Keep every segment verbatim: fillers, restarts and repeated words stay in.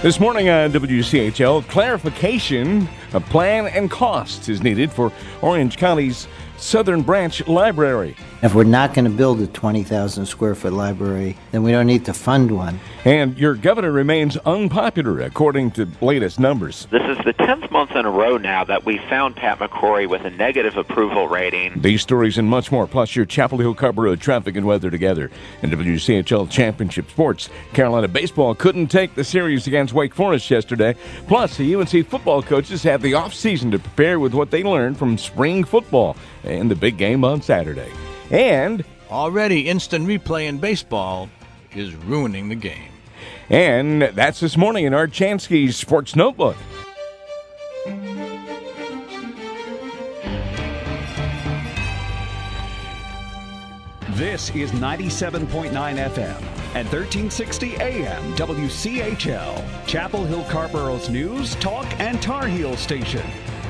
This morning on W C H L, clarification of plan and costs is needed for Orange County's Southern Branch Library. If we're not going to build a twenty thousand square foot library, then we don't need to fund one. And your governor remains unpopular, according to latest numbers. This is the tenth month in a row now that we found Pat McCrory with a negative approval rating. These stories and much more, plus your Chapel Hill Carrboro traffic and weather together. In W C H L Championship Sports, Carolina baseball couldn't take the series against Wake Forest yesterday. Plus, the U N C football coaches have the offseason to prepare with what they learned from spring football and the big game on Saturday. And already instant replay in baseball is ruining the game. And that's this morning in Art Chansky's Sports Notebook. This is ninety-seven point nine F M and thirteen sixty A M W C H L, Chapel Hill Carrboro's news, talk, and Tar Heel station.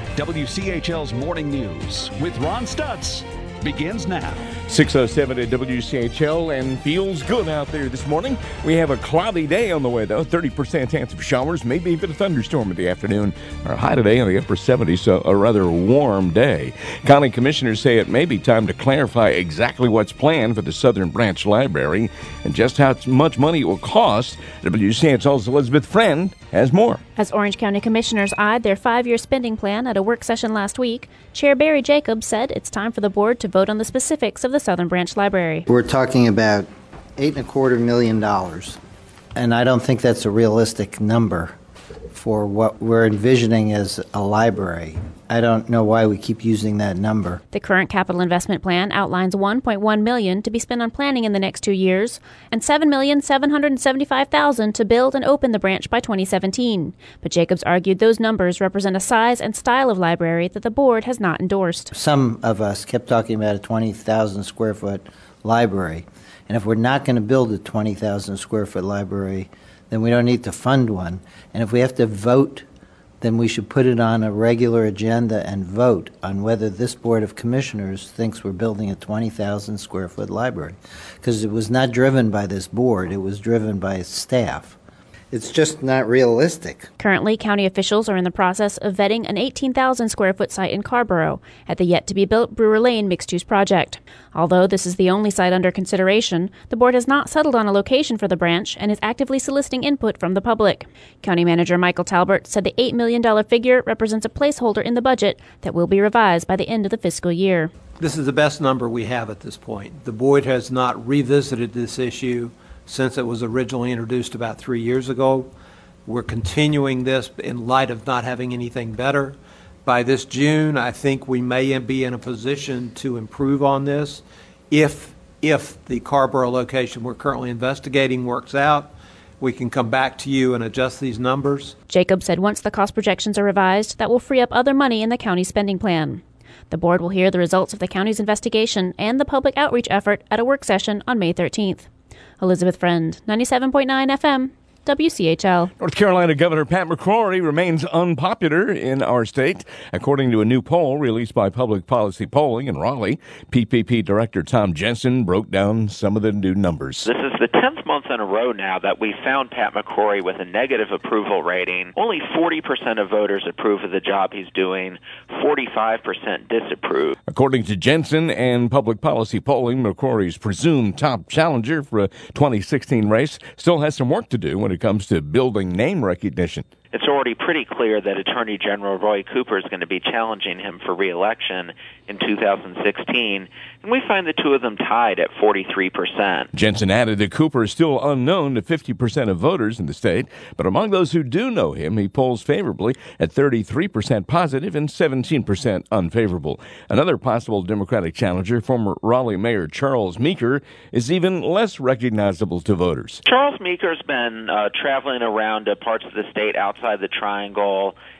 W C H L's Morning News with Ron Stutz begins now. six oh seven at W C H L, and feels good out there this morning. We have a cloudy day on the way, though. thirty percent chance of showers, maybe even a thunderstorm in the afternoon. Our high today in the upper seventies, so a rather warm day. County commissioners say it may be time to clarify exactly what's planned for the Southern Branch Library and just how much money it will cost. W C H L's Elizabeth Friend has more. As Orange County commissioners eyed their five-year spending plan at a work session last week, Chair Barry Jacobs said it's time for the board to vote on the specifics of the Southern Branch Library. We're talking about eight and a quarter million dollars, and I don't think that's a realistic number for what we're envisioning as a library. I don't know why we keep using that number. The current capital investment plan outlines one point one million dollars to be spent on planning in the next two years and seven million seven hundred seventy-five thousand dollars to build and open the branch by twenty seventeen. But Jacobs argued those numbers represent a size and style of library that the board has not endorsed. Some of us kept talking about a twenty thousand square foot library, and if we're not going to build a twenty thousand square foot library, then we don't need to fund one. And if we have to vote, then we should put it on a regular agenda and vote on whether this Board of Commissioners thinks we're building a twenty thousand square foot library. Because it was not driven by this board, it was driven by its staff. It's just not realistic. Currently, county officials are in the process of vetting an eighteen thousand square foot site in Carrboro at the yet-to-be-built Brewer Lane mixed-use project. Although this is the only site under consideration, the board has not settled on a location for the branch and is actively soliciting input from the public. County Manager Michael Talbert said the eight million dollars figure represents a placeholder in the budget that will be revised by the end of the fiscal year. This is the best number we have at this point. The board has not revisited this issue since it was originally introduced about three years ago. We're continuing this in light of not having anything better. By this June, I think we may be in a position to improve on this. If, if the Carrboro location we're currently investigating works out, we can come back to you and adjust these numbers. Jacob said once the cost projections are revised, that will free up other money in the county spending plan. The board will hear the results of the county's investigation and the public outreach effort at a work session on May thirteenth. Elizabeth Friend, ninety-seven point nine F M, W C H L. North Carolina Governor Pat McCrory remains unpopular in our state. According to a new poll released by Public Policy Polling in Raleigh, P P P Director Tom Jensen broke down some of the new numbers. This is the tenth month in a row now that we found Pat McCrory with a negative approval rating. Only forty percent of voters approve of the job he's doing, forty-five percent disapprove. According to Jensen and Public Policy Polling, McCrory's presumed top challenger for a twenty sixteen race still has some work to do when it comes to building name recognition. It's already pretty clear that Attorney General Roy Cooper is going to be challenging him for re-election in two thousand sixteen, and we find the two of them tied at forty-three percent. Jensen added that Cooper is still unknown to fifty percent of voters in the state, but among those who do know him, he polls favorably at thirty-three percent positive and seventeen percent unfavorable. Another possible Democratic challenger, former Raleigh Mayor Charles Meeker, is even less recognizable to voters. Charles Meeker's been uh, traveling around uh, parts of the state outside the Triangle.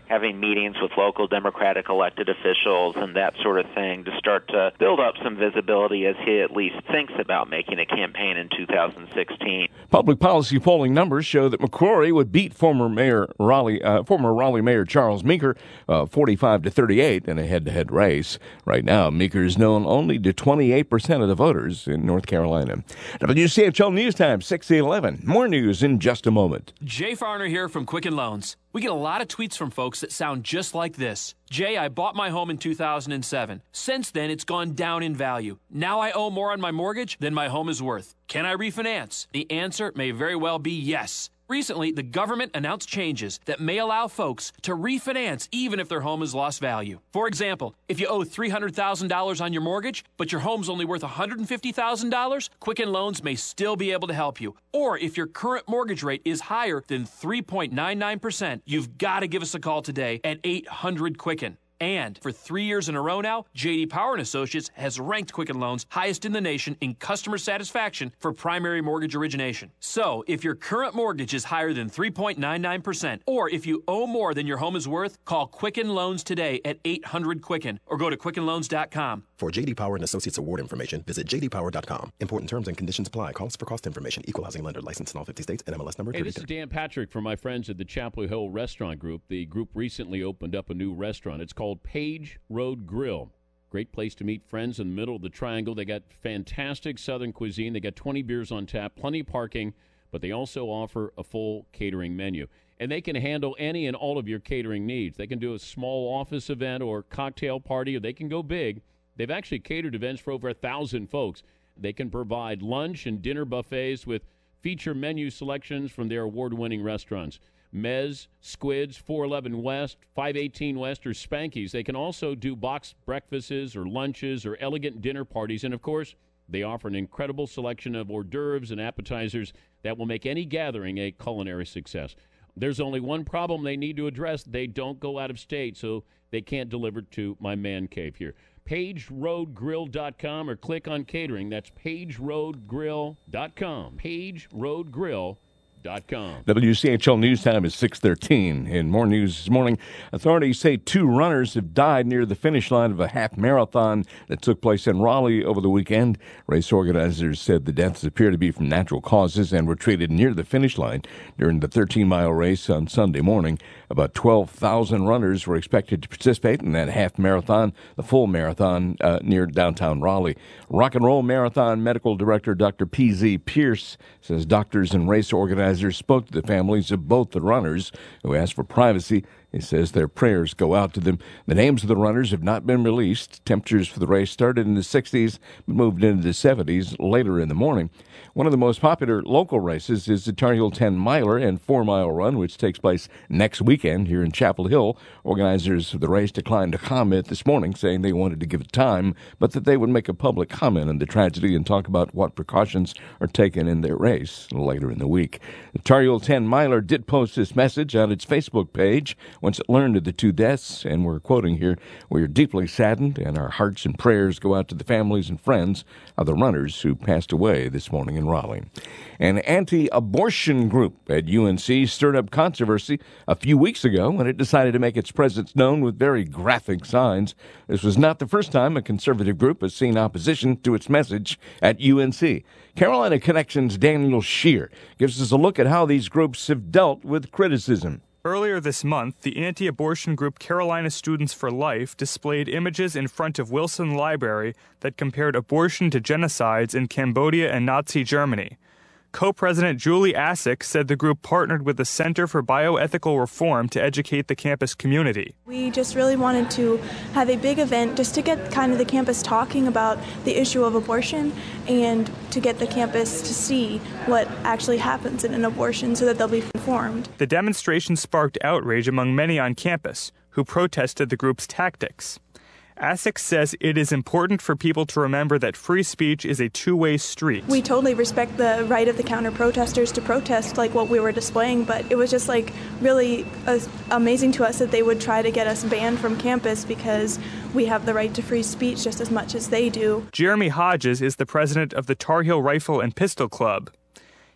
having meetings with local Democratic elected officials and that sort of thing to start to build up some visibility as he at least thinks about making a campaign in two thousand sixteen. Public policy polling numbers show that McCrory would beat former Mayor Raleigh, uh, former Raleigh Mayor Charles Meeker, uh, forty-five to thirty-eight in a head-to-head race. Right now, Meeker is known only to twenty-eight percent of the voters in North Carolina. W C H L News Time, six eleven. More news in just a moment. Jay Farner here from Quicken Loans. We get a lot of tweets from folks that sound just like this. Jay, I bought my home in two thousand seven. Since then, it's gone down in value. Now I owe more on my mortgage than my home is worth. Can I refinance? The answer may very well be yes. Recently, the government announced changes that may allow folks to refinance even if their home has lost value. For example, if you owe three hundred thousand dollars on your mortgage, but your home's only worth one hundred fifty thousand dollars, Quicken Loans may still be able to help you. Or if your current mortgage rate is higher than three point nine nine percent, you've got to give us a call today at eight hundred Quicken. And for three years in a row now, J D Power and Associates has ranked Quicken Loans highest in the nation in customer satisfaction for primary mortgage origination. So, if your current mortgage is higher than three point nine nine percent, or if you owe more than your home is worth, call Quicken Loans today at eight hundred Quicken or go to quicken loans dot com. For J D Power and Associates award information, visit j d power dot com. Important terms and conditions apply. Calls for cost information. Equal housing lender. Licensed in all fifty states and M L S number. Hey, this is Dan Patrick from my friends at the Chapel Hill Restaurant Group. The group recently opened up a new restaurant. It's called Page Road Grill. Great place to meet friends in the middle of the triangle. They got fantastic southern cuisine. They got twenty beers on tap, plenty of parking, but they also offer a full catering menu. And they can handle any and all of your catering needs. They can do a small office event or cocktail party, or they can go big. They've actually catered events for over a thousand folks. They can provide lunch and dinner buffets with feature menu selections from their award-winning restaurants. Mez, Squids, four eleven West, five eighteen West, or Spanky's. They can also do boxed breakfasts or lunches or elegant dinner parties. And, of course, they offer an incredible selection of hors d'oeuvres and appetizers that will make any gathering a culinary success. There's only one problem they need to address. They don't go out of state, so they can't deliver to my man cave here. page road grill dot com or click on catering. That's page road grill dot com. page road grill dot com. W C H L News Time is six thirteen. In more news this morning, authorities say two runners have died near the finish line of a half marathon that took place in Raleigh over the weekend. Race organizers said the deaths appear to be from natural causes and were treated near the finish line during the thirteen-mile race on Sunday morning. About twelve thousand runners were expected to participate in that half marathon, the full marathon uh, near downtown Raleigh. Rock and Roll Marathon Medical Director Doctor P Z Pierce says doctors and race organizers spoke to the families of both the runners who asked for privacy. He says their prayers go out to them. The names of the runners have not been released. Temperatures for the race started in the sixties but moved into the seventies later in the morning. One of the most popular local races is the Tar Heel ten miler and four mile run, which takes place next weekend here in Chapel Hill. Organizers of the race declined to comment this morning, saying they wanted to give it time, but that they would make a public comment on the tragedy and talk about what precautions are taken in their race later in the week. The Tar Heel ten miler did post this message on its Facebook page once it learned of the two deaths, and we're quoting here, "We are deeply saddened, and our hearts and prayers go out to the families and friends of the runners who passed away this morning in Raleigh." An anti-abortion group at U N C stirred up controversy a few weeks ago when it decided to make its presence known with very graphic signs. This was not the first time a conservative group has seen opposition to its message at U N C. Carolina Connection's Daniel Shear gives us a look at how these groups have dealt with criticism. Earlier this month, the anti-abortion group Carolina Students for Life displayed images in front of Wilson Library that compared abortion to genocides in Cambodia and Nazi Germany. Co-president Julie Asick said the group partnered with the Center for Bioethical Reform to educate the campus community. We just really wanted to have a big event just to get kind of the campus talking about the issue of abortion and to get the campus to see what actually happens in an abortion so that they'll be informed. The demonstration sparked outrage among many on campus who protested the group's tactics. Asick says it is important for people to remember that free speech is a two-way street. We totally respect the right of the counter-protesters to protest like what we were displaying, but it was just like really uh, amazing to us that they would try to get us banned from campus because we have the right to free speech just as much as they do. Jeremy Hodges is the president of the Tar Heel Rifle and Pistol Club.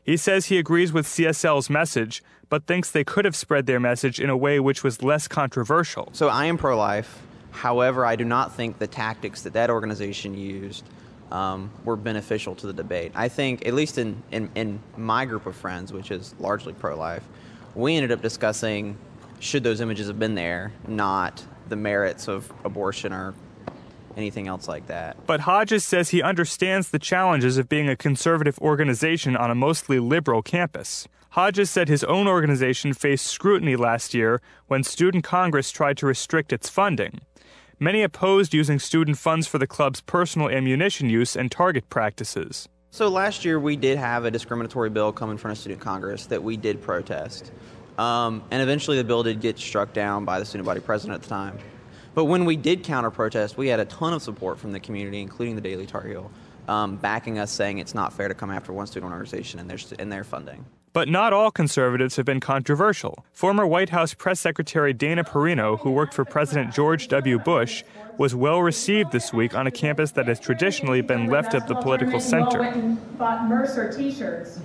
He says he agrees with C S L's message, but thinks they could have spread their message in a way which was less controversial. So I am pro-life. However, I do not think the tactics that that organization used um, were beneficial to the debate. I think, at least in, in, in my group of friends, which is largely pro-life, we ended up discussing should those images have been there, not the merits of abortion or anything else like that. But Hodges says he understands the challenges of being a conservative organization on a mostly liberal campus. Hodges said his own organization faced scrutiny last year when Student Congress tried to restrict its funding. Many opposed using student funds for the club's personal ammunition use and target practices. So last year we did have a discriminatory bill come in front of Student Congress that we did protest. Um, and eventually the bill did get struck down by the student body president at the time. But when we did counter-protest, we had a ton of support from the community, including the Daily Tar Heel, um, backing us, saying it's not fair to come after one student organization and their, and their funding. But not all conservatives have been controversial. Former White House Press Secretary Dana Perino, who worked for President George W. Bush, was well received this week on a campus that has traditionally been left of the political center. Bought Mercer t-shirts.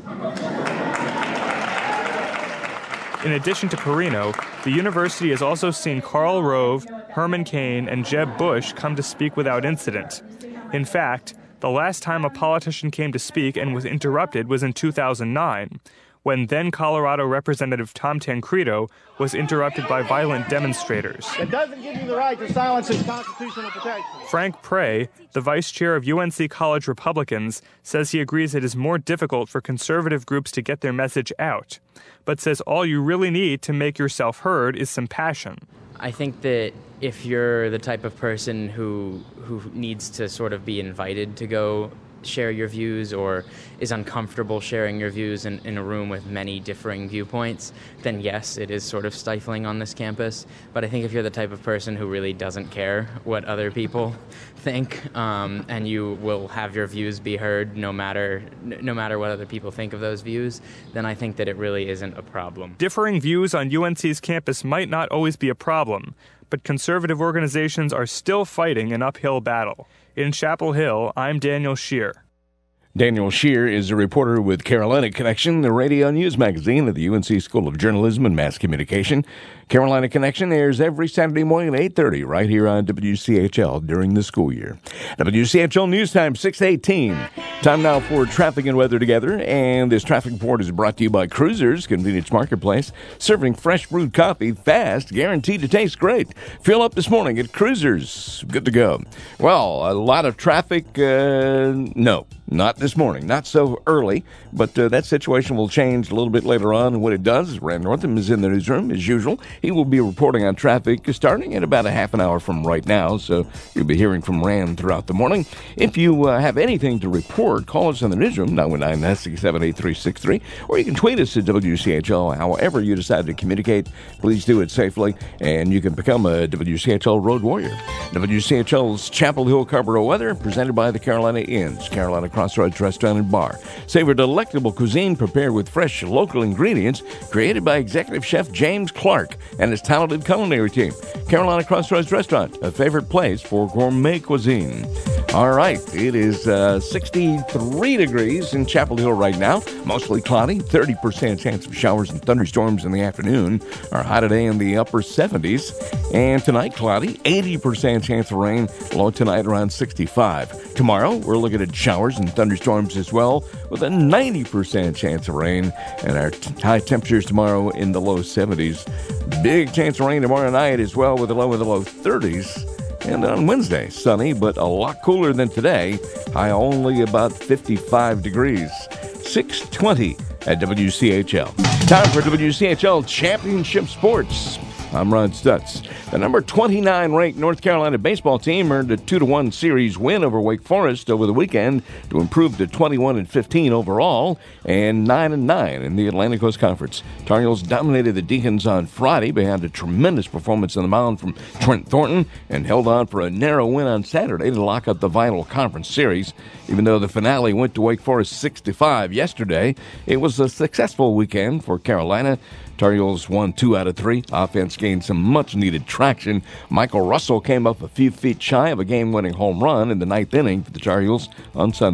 In addition to Perino, the university has also seen Karl Rove, Herman Cain, and Jeb Bush come to speak without incident. In fact, the last time a politician came to speak and was interrupted was in two thousand nine, when then Colorado Representative Tom Tancredo was interrupted by violent demonstrators. It doesn't give you the right to silence his constitutional protection. Frank Prey, the vice chair of U N C College Republicans, says he agrees it is more difficult for conservative groups to get their message out, but says all you really need to make yourself heard is some passion. I think that if you're the type of person who who needs to sort of be invited to go share your views or is uncomfortable sharing your views in, in a room with many differing viewpoints, then yes, it is sort of stifling on this campus. But I think if you're the type of person who really doesn't care what other people think, um, and you will have your views be heard no matter no matter what other people think of those views, then I think that it really isn't a problem. Differing views on U N C's campus might not always be a problem, but conservative organizations are still fighting an uphill battle. In Chapel Hill, I'm Daniel Shear. Daniel Shear is a reporter with Carolina Connection, the radio news magazine of the U N C School of Journalism and Mass Communication. Carolina Connection airs every Saturday morning at eight thirty right here on W C H L during the school year. W C H L News Time, six eighteen. Time now for traffic and weather together, and this traffic report is brought to you by Cruisers Convenience Marketplace, serving fresh brewed coffee fast, guaranteed to taste great. Fill up this morning at Cruisers. Good to go. Well, a lot of traffic, uh, no. Not this morning, not so early, but uh, that situation will change a little bit later on. And what it does is Rand Northam is in the newsroom as usual. He will be reporting on traffic starting in about a half an hour from right now, so you'll be hearing from Rand throughout the morning. If you uh, have anything to report, call us in the newsroom, nine one nine, six seven eight, three six three, or you can tweet us at W C H L. However you decide to communicate, please do it safely, and you can become a W C H L Road Warrior. W C H L's Chapel Hill Carrboro weather, presented by the Carolina Inns, Carolina Crossroads Restaurant and Bar. Savor delectable cuisine prepared with fresh local ingredients, created by Executive Chef James Clark and his talented culinary team. Carolina Crossroads Restaurant, a favorite place for gourmet cuisine. All right, it is uh, sixty-three degrees in Chapel Hill right now. Mostly cloudy, thirty percent chance of showers and thunderstorms in the afternoon. Our high today in the upper seventies. And tonight, cloudy, eighty percent chance of rain. Low tonight around sixty-five. Tomorrow, we're looking at showers and thunderstorms as well, with a ninety percent chance of rain. And our t- high temperatures tomorrow in the low seventies. Big chance of rain tomorrow night as well, with a low in the low thirties. And on Wednesday, sunny, but a lot cooler than today. High only about fifty-five degrees. six twenty at W C H L. Time for W C H L Championship Sports. I'm Ron Stutz. The number twenty-nine ranked North Carolina baseball team earned a two to one series win over Wake Forest over the weekend to improve to twenty-one and fifteen overall and nine and nine in the Atlantic Coast Conference. Tar Heels dominated the Deacons on Friday behind a tremendous performance on the mound from Trent Thornton and held on for a narrow win on Saturday to lock up the vital conference series. Even though the finale went to Wake Forest six to five yesterday, it was a successful weekend for Carolina. Tar Heels won two out of three. Offense gained some much-needed traction. Michael Russell came up a few feet shy of a game-winning home run in the ninth inning for the Tar Heels on Sunday.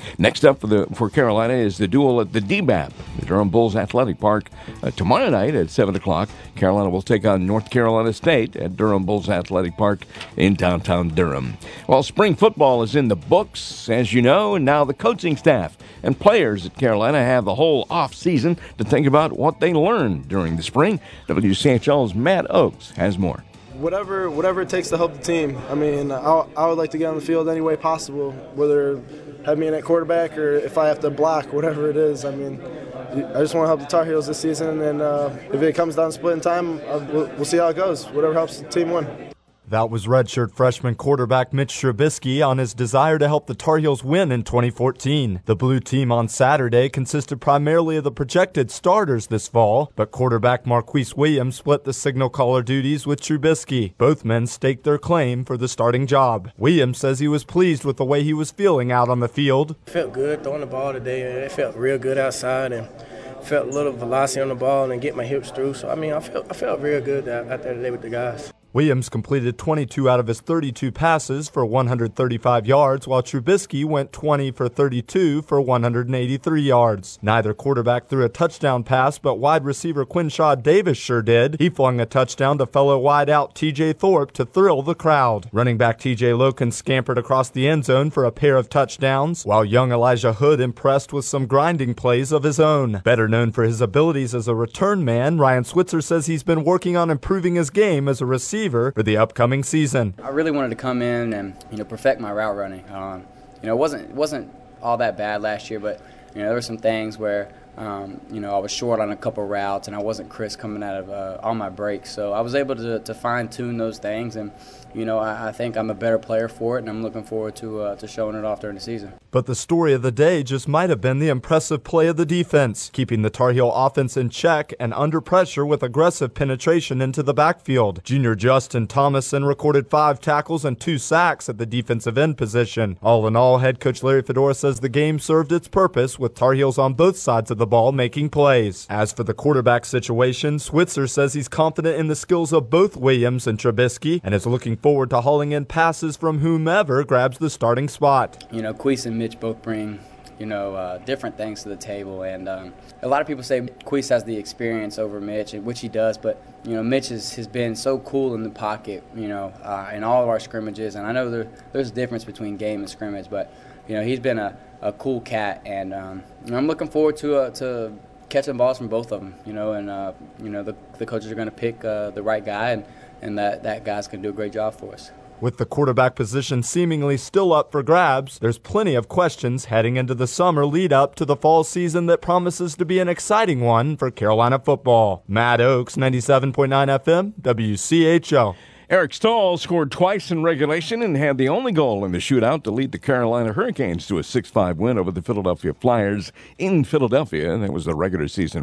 Next up for the for Carolina is the duel at the D B A P, the Durham Bulls Athletic Park. Uh, tomorrow night at seven o'clock, Carolina will take on North Carolina State at Durham Bulls Athletic Park in downtown Durham. Well, spring football is in the books, as you know, and now the coaching staff and players at Carolina have the whole off season to think about what they learned during the spring. W C H L's Matt Oakes has more. Whatever whatever it takes to help the team. I mean, I, I would like to get on the field any way possible, whether have me in at quarterback or if I have to block, whatever it is. I mean, I just want to help the Tar Heels this season, and uh, if it comes down to splitting time, uh, we'll, we'll see how it goes, whatever helps the team win. That was redshirt freshman quarterback Mitch Trubisky on his desire to help the Tar Heels win in twenty fourteen. The blue team on Saturday consisted primarily of the projected starters this fall, but quarterback Marquise Williams split the signal caller duties with Trubisky. Both men staked their claim for the starting job. Williams says he was pleased with the way he was feeling out on the field. It felt good throwing the ball today. It felt real good outside and felt a little velocity on the ball and get my hips through. So, I mean, I felt, I felt real good out there today with the guys. Williams completed twenty-two out of his thirty-two passes for one hundred thirty-five yards, while Trubisky went twenty for thirty-two for one hundred eighty-three yards. Neither quarterback threw a touchdown pass, but wide receiver Quinshaw Davis sure did. He flung a touchdown to fellow wideout T J Thorpe to thrill the crowd. Running back T J Loken scampered across the end zone for a pair of touchdowns, while young Elijah Hood impressed with some grinding plays of his own. Better known for his abilities as a return man, Ryan Switzer says he's been working on improving his game as a receiver for the upcoming season. I really wanted to come in and you know perfect my route running. Um, you know, it wasn't it wasn't all that bad last year, but you know there were some things where um, you know I was short on a couple routes and I wasn't crisp coming out of uh, all my breaks. So I was able to, to fine tune those things, and you know I, I think I'm a better player for it, and I'm looking forward to uh, to showing it off during the season. But the story of the day just might have been the impressive play of the defense, keeping the Tar Heel offense in check and under pressure with aggressive penetration into the backfield. Junior Justin Thomason recorded five tackles and two sacks at the defensive end position. All in all, head coach Larry Fedora says the game served its purpose with Tar Heels on both sides of the ball making plays. As for the quarterback situation, Switzer says he's confident in the skills of both Williams and Trubisky and is looking forward to hauling in passes from whomever grabs the starting spot. You know, Queese and Mitch both bring, you know, uh, different things to the table, and um, a lot of people say Queese has the experience over Mitch, which he does, but, you know, Mitch has, has been so cool in the pocket, you know, uh, in all of our scrimmages, and I know there, there's a difference between game and scrimmage, but, you know, he's been a, a cool cat, and um, you know, I'm looking forward to uh, to catching balls from both of them, you know, and, uh, you know, the, the coaches are going to pick uh, the right guy, and, and that, that guy's going to do a great job for us. With the quarterback position seemingly still up for grabs, there's plenty of questions heading into the summer lead up to the fall season that promises to be an exciting one for Carolina football. Matt Oakes, ninety-seven point nine F M, W C H L. Eric Stahl scored twice in regulation and had the only goal in the shootout to lead the Carolina Hurricanes to a six five win over the Philadelphia Flyers in Philadelphia. And that was the regular season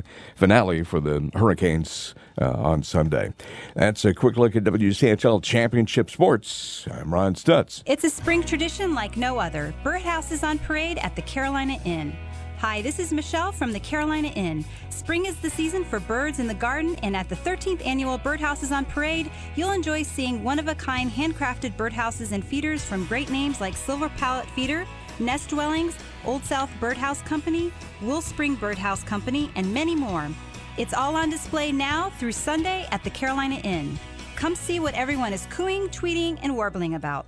finale for the Hurricanes uh, on Sunday. That's a quick look at W C H L Championship Sports. I'm Ron Stutz. It's a spring tradition like no other. Birdhouse is on parade at the Carolina Inn. Hi, this is Michelle from the Carolina Inn. Spring is the season for birds in the garden, and at the thirteenth Annual Birdhouses on Parade, you'll enjoy seeing one-of-a-kind handcrafted birdhouses and feeders from great names like Silver Palette Feeder, Nest Dwellings, Old South Birdhouse Company, Will Spring Birdhouse Company, and many more. It's all on display now through Sunday at the Carolina Inn. Come see what everyone is cooing, tweeting, and warbling about.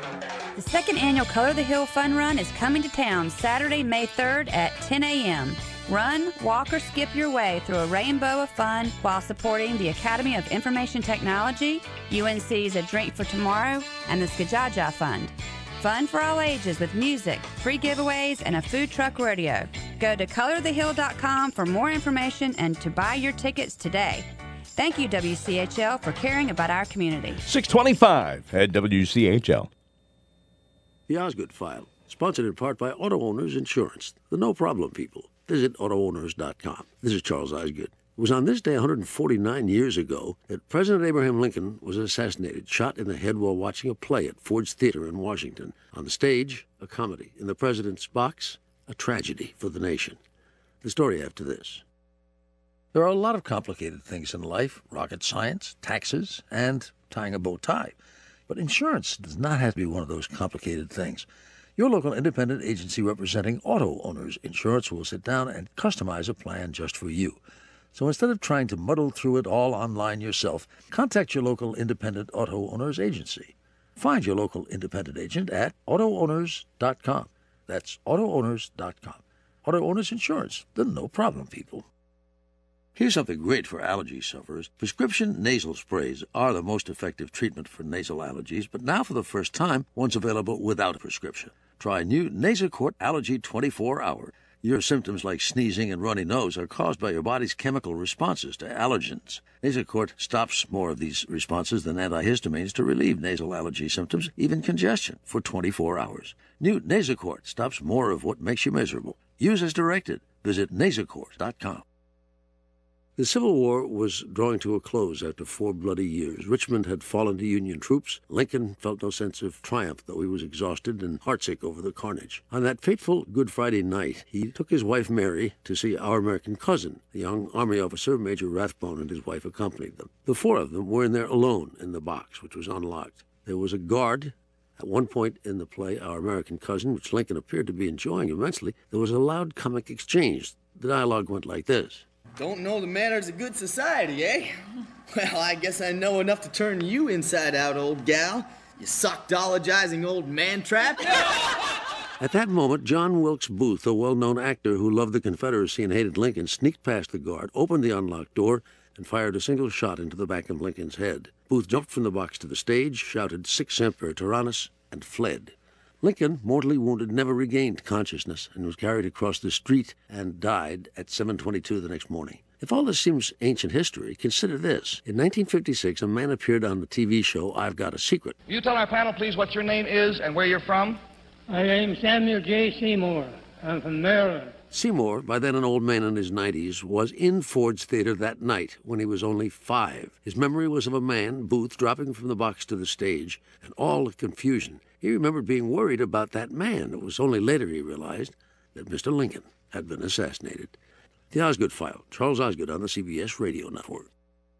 The second annual Color the Hill Fun Run is coming to town Saturday, May third at ten a.m. Run, walk, or skip your way through a rainbow of fun while supporting the Academy of Information Technology, U N C's A Drink for Tomorrow, and the Skajaja Fund. Fun for all ages with music, free giveaways, and a food truck rodeo. Go to color the hill dot com for more information and to buy your tickets today. Thank you, W C H L, for caring about our community. six twenty-five at W C H L. The Osgood File, sponsored in part by Auto Owners Insurance, the no-problem people. Visit auto owners dot com. This is Charles Osgood. It was on this day one hundred forty-nine years ago that President Abraham Lincoln was assassinated, shot in the head while watching a play at Ford's Theater in Washington. On the stage, a comedy. In the president's box, a tragedy for the nation. The story after this. There are a lot of complicated things in life, rocket science, taxes, and tying a bow tie. But insurance does not have to be one of those complicated things. Your local independent agency representing auto owners insurance will sit down and customize a plan just for you. So instead of trying to muddle through it all online yourself, contact your local independent auto owners agency. Find your local independent agent at auto owners dot com. That's auto owners dot com. Auto Owners Insurance, the no-problem people. Here's something great for allergy sufferers. Prescription nasal sprays are the most effective treatment for nasal allergies, but now for the first time, one's available without a prescription. Try new Nasacort Allergy twenty-four hour. Your symptoms like sneezing and runny nose are caused by your body's chemical responses to allergens. Nasacort stops more of these responses than antihistamines to relieve nasal allergy symptoms, even congestion, for twenty-four hours. New Nasacort stops more of what makes you miserable. Use as directed. Visit nasacort dot com. The Civil War was drawing to a close after four bloody years. Richmond had fallen to Union troops. Lincoln felt no sense of triumph, though he was exhausted and heartsick over the carnage. On that fateful Good Friday night, he took his wife Mary to see Our American Cousin. The young Army officer, Major Rathbone, and his wife accompanied them. The four of them were in there alone in the box, which was unlocked. There was a guard. At one point in the play, Our American Cousin, which Lincoln appeared to be enjoying immensely, there was a loud comic exchange. The dialogue went like this. Don't know the manners of good society, eh? Well, I guess I know enough to turn you inside out, old gal. You sockdologizing old man-trap. At that moment, John Wilkes Booth, a well-known actor who loved the Confederacy and hated Lincoln, sneaked past the guard, opened the unlocked door, and fired a single shot into the back of Lincoln's head. Booth jumped from the box to the stage, shouted Sic Semper Tyrannis, and fled. Lincoln, mortally wounded, never regained consciousness and was carried across the street and died at seven twenty-two the next morning. If all this seems ancient history, consider this. In nineteen fifty-six, a man appeared on the T V show I've Got a Secret. Will you tell our panel, please, what your name is and where you're from? My name's Samuel J. Seymour. I'm from Maryland. Seymour, by then an old man in his nineties, was in Ford's Theater that night when he was only five. His memory was of a man, Booth, dropping from the box to the stage, and all the confusion. He remembered being worried about that man. It was only later he realized that Mister Lincoln had been assassinated. The Osgood File, Charles Osgood on the C B S Radio Network.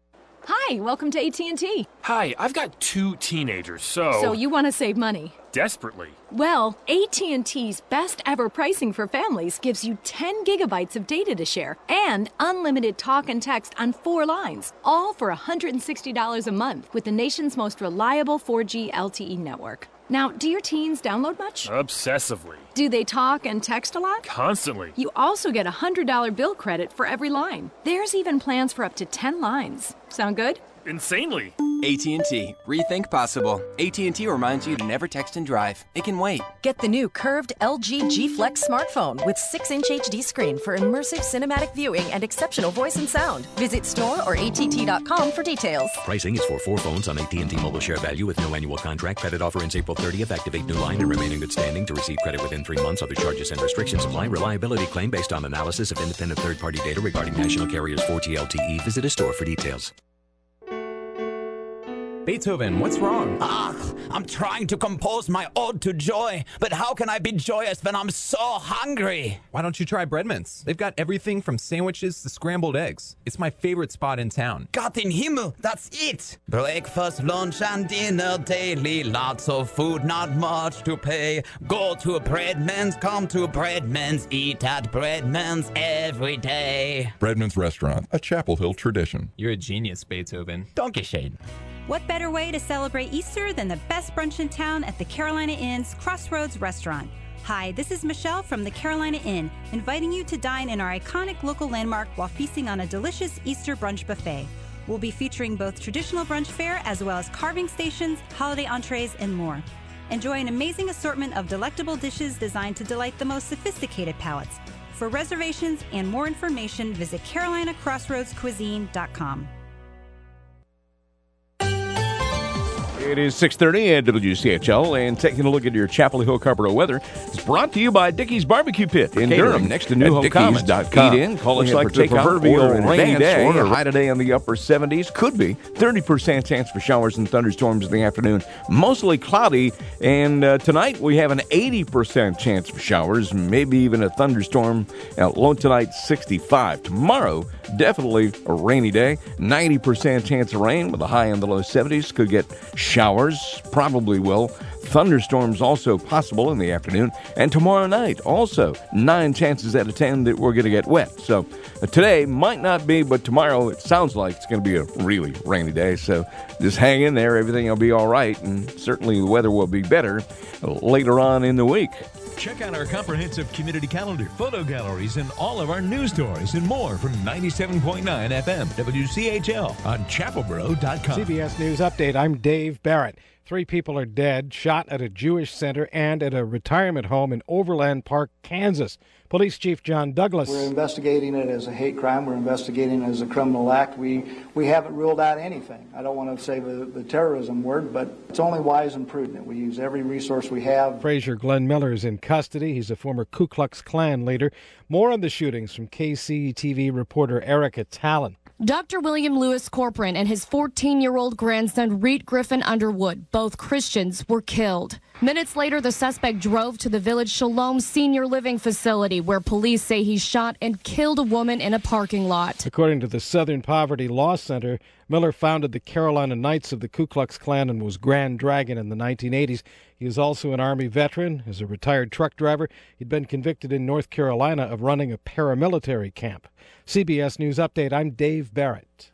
Hi, welcome to A T and T. Hi, I've got two teenagers, so... So you want to save money? Desperately. Well, A T and T's best ever pricing for families gives you ten gigabytes of data to share and unlimited talk and text on four lines, all for one hundred sixty dollars a month with the nation's most reliable four G L T E network. Now, do your teens download much? Obsessively. Do they talk and text a lot? Constantly. You also get a one hundred dollars bill credit for every line. There's even plans for up to ten lines. Sound good? Insanely. A T and T. Rethink possible. A T and T reminds you to never text and drive. It can wait. Get the new curved L G G Flex smartphone with six inch H D screen for immersive cinematic viewing and exceptional voice and sound. Visit store or A T T dot com for details. Pricing is for four phones on A T and T Mobile Share Value with no annual contract. Credit offer ends April thirtieth. Activate new line and remain in good standing to receive credit within three months. Other charges and restrictions apply. Reliability claim based on analysis of independent third-party data regarding national carriers four G L T E. Visit a store for details. Beethoven, what's wrong? Ah, I'm trying to compose my ode to joy, but how can I be joyous when I'm so hungry? Why don't you try Bread Mints? They've got everything from sandwiches to scrambled eggs. It's my favorite spot in town. Gott in Himmel, that's it! Breakfast, lunch, and dinner daily. Lots of food, not much to pay. Go to Breadman's, come to Breadman's, eat at Breadman's every day. Breadman's Restaurant, a Chapel Hill tradition. You're a genius, Beethoven. Dankeschön. What better way to celebrate Easter than the best brunch in town at the Carolina Inn's Crossroads Restaurant? Hi, this is Michelle from the Carolina Inn, inviting you to dine in our iconic local landmark while feasting on a delicious Easter brunch buffet. We'll be featuring both traditional brunch fare as well as carving stations, holiday entrees, and more. Enjoy an amazing assortment of delectable dishes designed to delight the most sophisticated palates. For reservations and more information, visit carolina crossroads cuisine dot com. It is six thirty at W C H L, and taking a look at your Chapel Hill Carrboro weather is brought to you by Dickey's Barbecue Pit in Catering Durham, next to New Hope Commons dot com. Eat in, calling Looks it like for the takeout, proverbial order in rainy advance. day. Order high today in the upper seventies. Could be thirty percent chance for showers and thunderstorms in the afternoon. Mostly cloudy, and uh, tonight we have an eighty percent chance for showers, maybe even a thunderstorm. Uh, low tonight, sixty-five. Tomorrow, definitely a rainy day. ninety percent chance of rain with a high in the low seventies. Could get showers, probably will. Thunderstorms also possible in the afternoon. And tomorrow night, also nine chances out of ten that we're going to get wet. So uh, today might not be, but tomorrow it sounds like it's going to be a really rainy day. So just hang in there. Everything will be all right. And certainly the weather will be better later on in the week. Check out our comprehensive community calendar, photo galleries, and all of our news stories and more from ninety-seven point nine F M W C H L on chapel boro dot com. C B S News Update. I'm Dave Barrett. Three people are dead, shot at a Jewish center and at a retirement home in Overland Park, Kansas. Police Chief John Douglas. We're investigating it as a hate crime. We're investigating it as a criminal act. We we haven't ruled out anything. I don't want to say the, the terrorism word, but it's only wise and prudent. We use every resource we have. Frazier Glenn Miller is in custody. He's a former Ku Klux Klan leader. More on the shootings from K C T V reporter Erica Talon. Doctor William Lewis Corcoran and his fourteen-year-old grandson, Reed Griffin Underwood, both Christians, were killed. Minutes later, the suspect drove to the Village Shalom Senior Living Facility, where police say he shot and killed a woman in a parking lot. According to the Southern Poverty Law Center, Miller founded the Carolina Knights of the Ku Klux Klan and was Grand Dragon in the nineteen eighties. He is also an Army veteran. As a retired truck driver, he'd been convicted in North Carolina of running a paramilitary camp. C B S News Update, I'm Dave Barrett.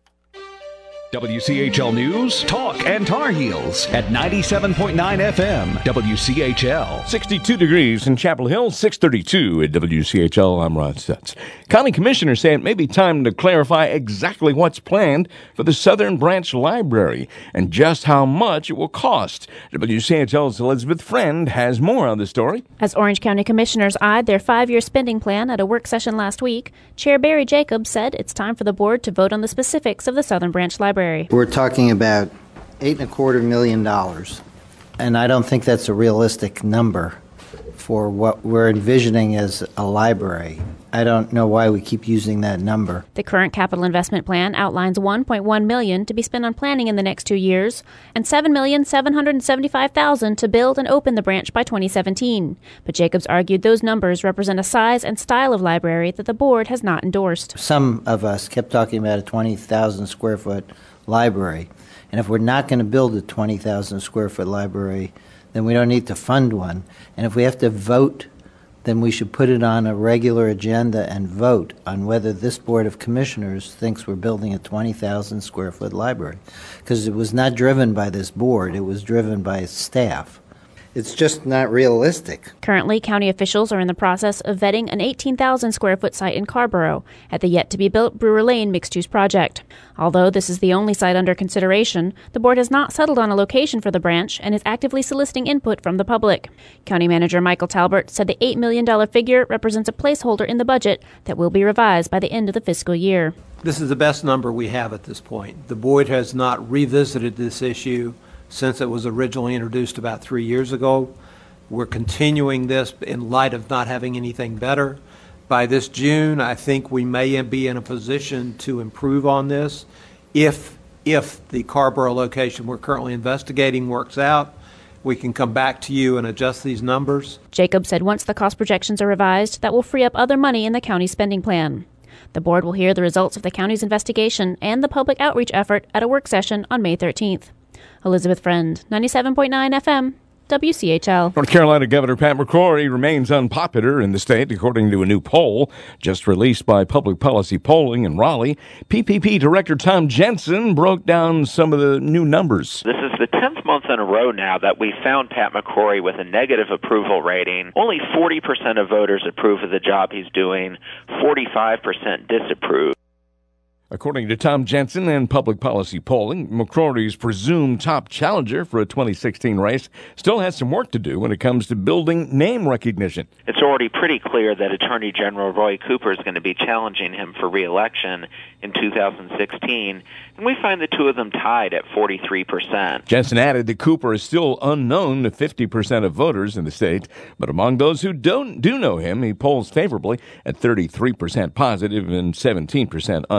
W C H L News, Talk, and Tar Heels at ninety-seven point nine F M, W C H L. sixty-two degrees in Chapel Hill, six thirty-two at W C H L. I'm Rod Stutz. County commissioners say it may be time to clarify exactly what's planned for the Southern Branch Library and just how much it will cost. W C H L's Elizabeth Friend has more on the story. As Orange County commissioners eyed their five-year spending plan at a work session last week, Chair Barry Jacobs said it's time for the board to vote on the specifics of the Southern Branch Library. We're talking about eight and a quarter million dollars, and I don't think that's a realistic number for what we're envisioning as a library. I don't know why we keep using that number. The current capital investment plan outlines one point one million dollars to be spent on planning in the next two years and seven million seven hundred seventy-five thousand dollars to build and open the branch by twenty seventeen. But Jacobs argued those numbers represent a size and style of library that the board has not endorsed. Some of us kept talking about a twenty thousand square foot library, and if we're not going to build a twenty thousand square foot library, then we don't need to fund one. And if we have to vote, then we should put it on a regular agenda and vote on whether this Board of Commissioners thinks we're building a twenty thousand square foot library. Because it was not driven by this board, it was driven by staff. It's just not realistic. Currently, county officials are in the process of vetting an eighteen thousand square foot site in Carborough at the yet-to-be-built Brewer Lane mixed-use project. Although this is the only site under consideration, the board has not settled on a location for the branch and is actively soliciting input from the public. County Manager Michael Talbert said the eight million dollars figure represents a placeholder in the budget that will be revised by the end of the fiscal year. This is the best number we have at this point. The board has not revisited this issue since it was originally introduced about three years ago. We're continuing this in light of not having anything better. By this June, I think we may be in a position to improve on this if if the Carborough location we're currently investigating works out. We can come back to you and adjust these numbers. Jacob said once the cost projections are revised, that will free up other money in the county spending plan. The board will hear the results of the county's investigation and the public outreach effort at a work session on May thirteenth. Elizabeth Friend, ninety-seven point nine F M, W C H L. North Carolina Governor Pat McCrory remains unpopular in the state, according to a new poll just released by Public Policy Polling in Raleigh. P P P Director Tom Jensen broke down some of the new numbers. This is the tenth month in a row now that we found Pat McCrory with a negative approval rating. Only forty percent of voters approve of the job he's doing, forty-five percent disapprove. According to Tom Jensen and Public Policy Polling, McCrory's presumed top challenger for a twenty sixteen race still has some work to do when it comes to building name recognition. It's already pretty clear that Attorney General Roy Cooper is going to be challenging him for re-election in two thousand sixteen, and we find the two of them tied at forty-three percent. Jensen added that Cooper is still unknown to fifty percent of voters in the state, but among those who don't do know him, he polls favorably at thirty-three percent positive and seventeen percent unfavorable.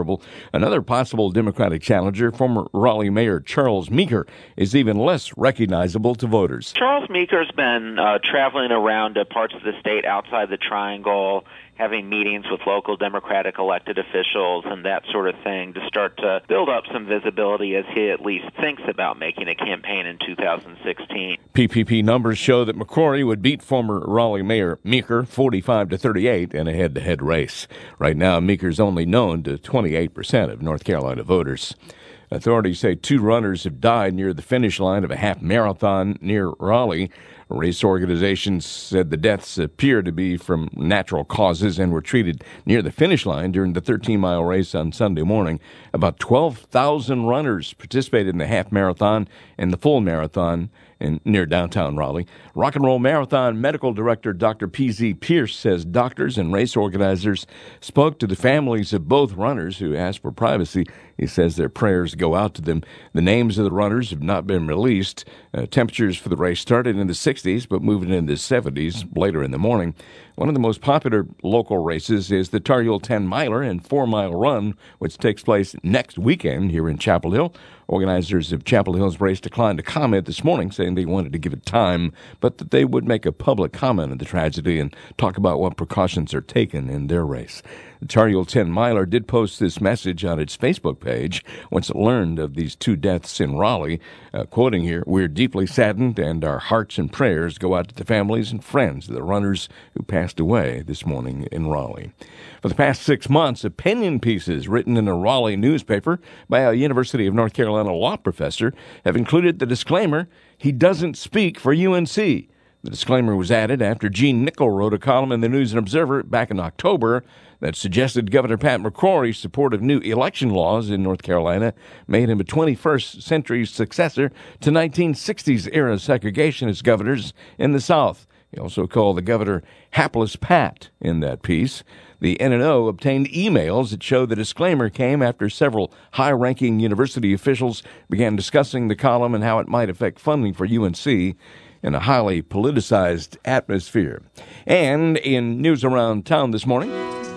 trouble. Another possible Democratic challenger, former Raleigh Mayor Charles Meeker, is even less recognizable to voters. Charles Meeker's been uh, traveling around to parts of the state outside the Triangle, having meetings with local Democratic elected officials and that sort of thing to start to build up some visibility as he at least thinks about making a campaign in two thousand sixteen. P P P numbers show that McCrory would beat former Raleigh Mayor Meeker forty-five to thirty-eight in a head-to-head race. Right now, Meeker's only known to twenty-eight percent of North Carolina voters. Authorities say two runners have died near the finish line of a half marathon near Raleigh. Race organizations said the deaths appear to be from natural causes and were treated near the finish line during the thirteen-mile race on Sunday morning. About twelve thousand runners participated in the half marathon and the full marathon in near downtown Raleigh. Rock and Roll Marathon Medical Director Doctor P Z Pierce says doctors and race organizers spoke to the families of both runners who asked for privacy. He says their prayers go out to them. The names of the runners have not been released. Uh, temperatures for the race started in the sixties, but moving into the seventies later in the morning. One of the most popular local races is the Tar Heel ten-miler and four-mile run, which takes place next weekend here in Chapel Hill. Organizers of Chapel Hill's race declined to comment this morning, saying they wanted to give it time, but that they would make a public comment on the tragedy and talk about what precautions are taken in their race. The Tar Heel ten-miler did post this message on its Facebook page once it learned of these two deaths in Raleigh. Uh, quoting here, "We're deeply saddened and our hearts and prayers go out to the families and friends of the runners who passed away this morning in Raleigh." For the past six months, opinion pieces written in a Raleigh newspaper by a University of North Carolina law professor have included the disclaimer, "He doesn't speak for U N C." The disclaimer was added after Gene Nickel wrote a column in the News and Observer back in October that suggested Governor Pat McCrory's support of new election laws in North Carolina made him a twenty-first century successor to nineteen sixties-era segregationist governors in the South. He also called the governor Hapless Pat in that piece. The N and O obtained emails that show the disclaimer came after several high-ranking university officials began discussing the column and how it might affect funding for U N C in a highly politicized atmosphere. And in news around town this morning,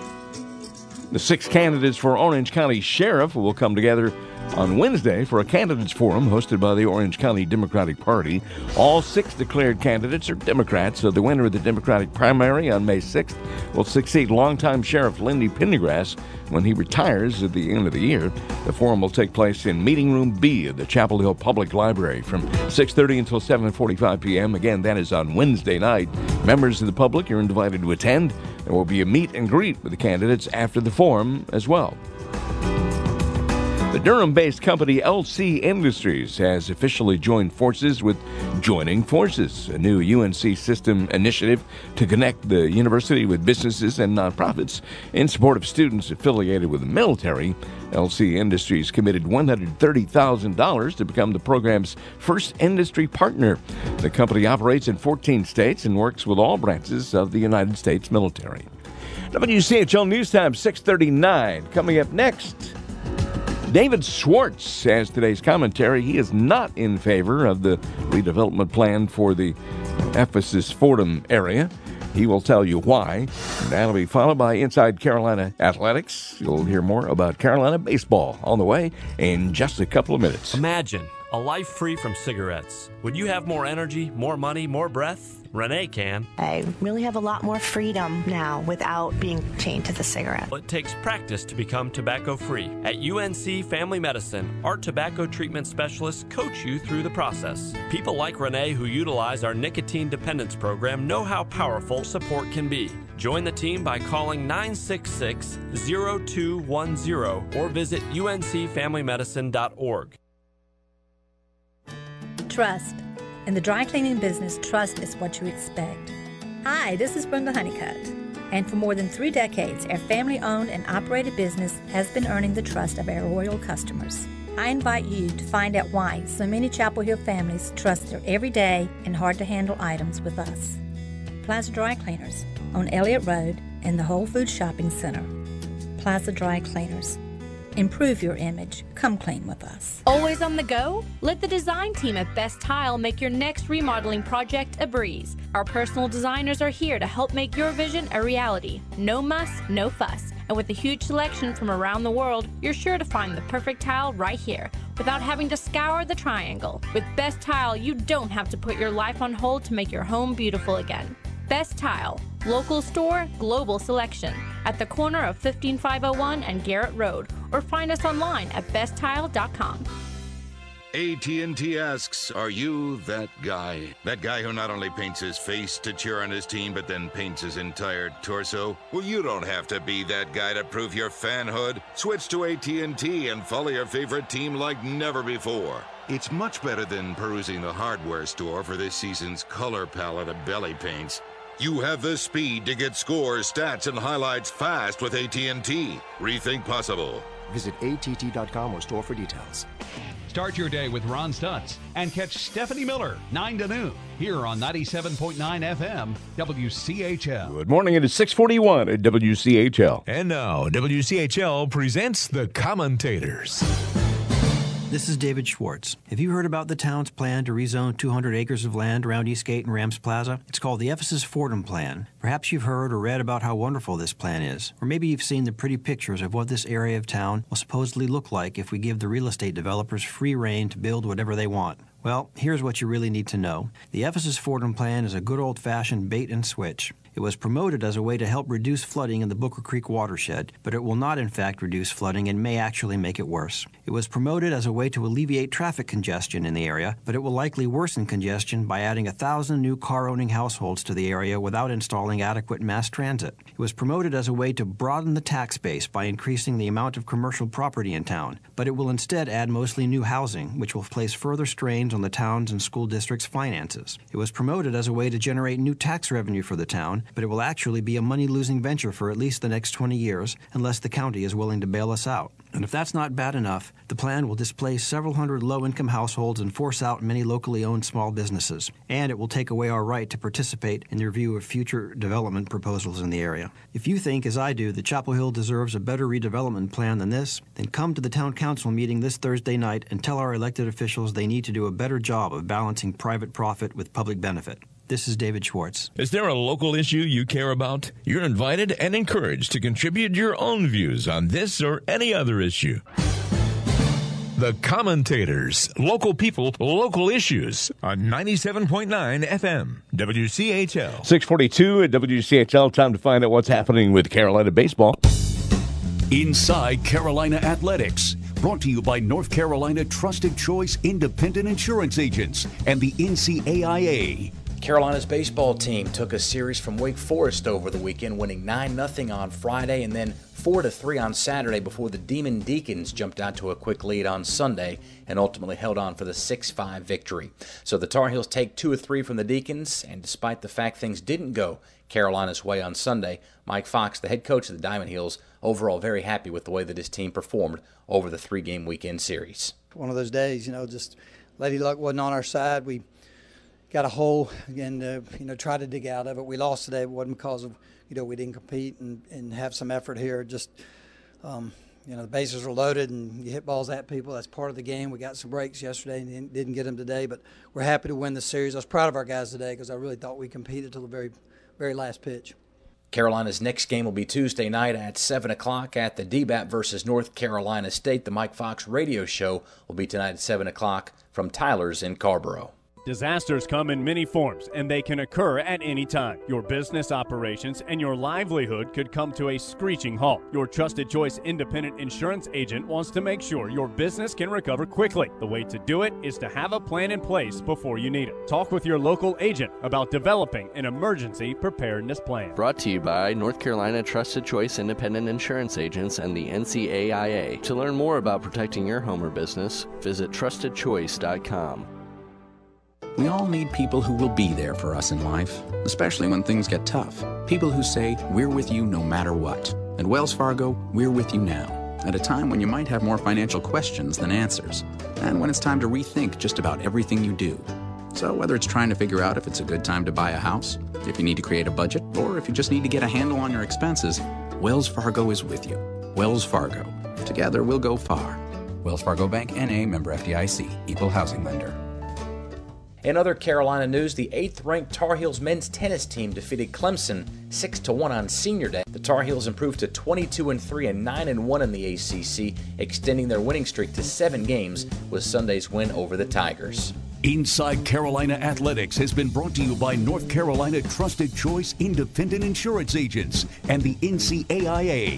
the six candidates for Orange County Sheriff will come together on Wednesday for a candidates forum hosted by the Orange County Democratic Party. All six declared candidates are Democrats, so the winner of the Democratic primary on May sixth will succeed longtime Sheriff Lindy Pendergrass when he retires at the end of the year. The forum will take place in Meeting Room B of the Chapel Hill Public Library from six thirty until seven forty-five p.m. Again, that is on Wednesday night. Members of the public are invited to attend. There will be a meet and greet with the candidates after the forum as well. The Durham-based company L C Industries has officially joined forces with Joining Forces, a new U N C system initiative to connect the university with businesses and nonprofits in support of students affiliated with the military. L C Industries committed one hundred thirty thousand dollars to become the program's first industry partner. The company operates in fourteen states and works with all branches of the United States military. W C H L News Time, six thirty-nine. Coming up next, David Schwartz has today's commentary. He is not in favor of the redevelopment plan for the Ephesus Fordham area. He will tell you why. And that'll be followed by Inside Carolina Athletics. You'll hear more about Carolina baseball on the way in just a couple of minutes. Imagine a life free from cigarettes. Would you have more energy, more money, more breath? Renee can. I really have a lot more freedom now without being chained to the cigarette. Well, it takes practice to become tobacco-free. At U N C Family Medicine, our tobacco treatment specialists coach you through the process. People like Renee who utilize our nicotine dependence program know how powerful support can be. Join the team by calling nine six six, zero two one zero or visit U N C family medicine dot org. Trust. In the dry cleaning business, trust is what you expect. Hi, this is Brenda Honeycutt. And for more than three decades, our family-owned and operated business has been earning the trust of our loyal customers. I invite you to find out why so many Chapel Hill families trust their everyday and hard-to-handle items with us. Plaza Dry Cleaners on Elliott Road in the Whole Foods Shopping Center. Plaza Dry Cleaners. Improve your image. Come clean with us. Always on the go? Let the design team at Best Tile make your next remodeling project a breeze. Our personal designers are here to help make your vision a reality. No muss, no fuss. And with a huge selection from around the world, you're sure to find the perfect tile right here without having to scour the triangle. With Best Tile, you don't have to put your life on hold to make your home beautiful again. Best Tile, local store, global selection, at the corner of fifteen five oh one and Garrett Road, or find us online at best tile dot com. A T and T asks, are you that guy? That guy who not only paints his face to cheer on his team, but then paints his entire torso? Well, you don't have to be that guy to prove your fanhood. Switch to A T and T and follow your favorite team like never before. It's much better than perusing the hardware store for this season's color palette of belly paints. You have the speed to get scores, stats, and highlights fast with A T and T. Rethink possible. Visit A T T dot com or store for details. Start your day with Ron Stutz and catch Stephanie Miller, nine to noon, here on ninety-seven point nine F M, W C H L. Good morning. It is six forty-one at W C H L. And now, W C H L presents The Commentators. This is David Schwartz. Have you heard about the town's plan to rezone two hundred acres of land around Eastgate and Rams Plaza? It's called the Ephesus Fordham Plan. Perhaps you've heard or read about how wonderful this plan is. Or maybe you've seen the pretty pictures of what this area of town will supposedly look like if we give the real estate developers free rein to build whatever they want. Well, here's what you really need to know. The Ephesus Fordham Plan is a good old-fashioned bait and switch. It was promoted as a way to help reduce flooding in the Booker Creek watershed, but it will not in fact reduce flooding and may actually make it worse. It was promoted as a way to alleviate traffic congestion in the area, but it will likely worsen congestion by adding a thousand new car-owning households to the area without installing adequate mass transit. It was promoted as a way to broaden the tax base by increasing the amount of commercial property in town, but it will instead add mostly new housing, which will place further strains on the town's and school district's finances. It was promoted as a way to generate new tax revenue for the town, but it will actually be a money-losing venture for at least the next twenty years unless the county is willing to bail us out. And if that's not bad enough, the plan will displace several hundred low-income households and force out many locally owned small businesses. And it will take away our right to participate in the review of future development proposals in the area. If you think, as I do, that Chapel Hill deserves a better redevelopment plan than this, then come to the town council meeting this Thursday night and tell our elected officials they need to do a better job of balancing private profit with public benefit. This is David Schwartz. Is there a local issue you care about? You're invited and encouraged to contribute your own views on this or any other issue. The Commentators. Local people, local issues on ninety-seven point nine F M, W C H L. six forty-two at W C H L. Time to find out what's happening with Carolina baseball. Inside Carolina Athletics. Brought to you by North Carolina Trusted Choice Independent Insurance Agents and the N C A I A. Carolina's baseball team took a series from Wake Forest over the weekend, winning nine nothing on Friday and then four to three on Saturday before the Demon Deacons jumped out to a quick lead on Sunday and ultimately held on for the six five victory. So the Tar Heels take two or three from the Deacons, and despite the fact things didn't go Carolina's way on Sunday, Mike Fox, the head coach of the Diamond Heels, overall very happy with the way that his team performed over the three-game weekend series. One of those days, you know, just Lady Luck wasn't on our side. We got a hole and, uh, you know, tried to dig out of it. We lost today. It wasn't because of, you know, we didn't compete and, and have some effort here. Just, um, you know, the bases were loaded and you hit balls at people. That's part of the game. We got some breaks yesterday and didn't get them today, but we're happy to win the series. I was proud of our guys today because I really thought we competed till the very, very last pitch. Carolina's next game will be Tuesday night at seven o'clock at the D B A T versus North Carolina State. The Mike Fox radio show will be tonight at seven o'clock from Tyler's in Carborough. Disasters come in many forms, and they can occur at any time. Your business operations and your livelihood could come to a screeching halt. Your Trusted Choice Independent Insurance Agent wants to make sure your business can recover quickly. The way to do it is to have a plan in place before you need it. Talk with your local agent about developing an emergency preparedness plan. Brought to you by North Carolina Trusted Choice Independent Insurance Agents and the N C A I A. To learn more about protecting your home or business, visit trusted choice dot com. We all need people who will be there for us in life, especially when things get tough. People who say, we're with you no matter what. At Wells Fargo, we're with you now, at a time when you might have more financial questions than answers, and when it's time to rethink just about everything you do. So whether it's trying to figure out if it's a good time to buy a house, if you need to create a budget, or if you just need to get a handle on your expenses, Wells Fargo is with you. Wells Fargo. Together we'll go far. Wells Fargo Bank, N A, member F D I C, equal housing lender. In other Carolina news, the eighth-ranked Tar Heels men's tennis team defeated Clemson six to one on Senior Day. The Tar Heels improved to twenty-two and three and nine and one in the A C C, extending their winning streak to seven games with Sunday's win over the Tigers. Inside Carolina Athletics has been brought to you by North Carolina Trusted Choice Independent Insurance Agents and the N C A I A.